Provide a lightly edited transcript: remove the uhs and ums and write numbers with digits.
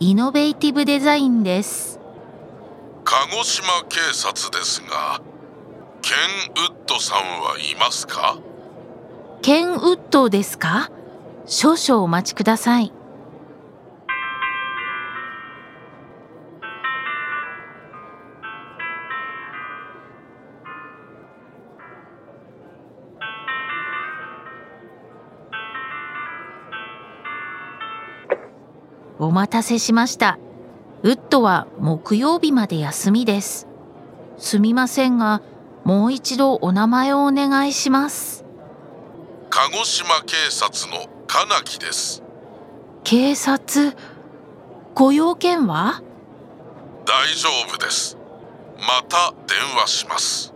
イノベーティブデザインです。 鹿児島警察ですが、ケン・ウッドさんはいますか？ ケン・ウッドですか？少々お待ちください。お待たせしました。ウッドは木曜日まで休みです。すみませんが、もう一度お名前をお願いします。 鹿児島警察の金木です。 警察、ご用件は？ 大丈夫です。また電話します。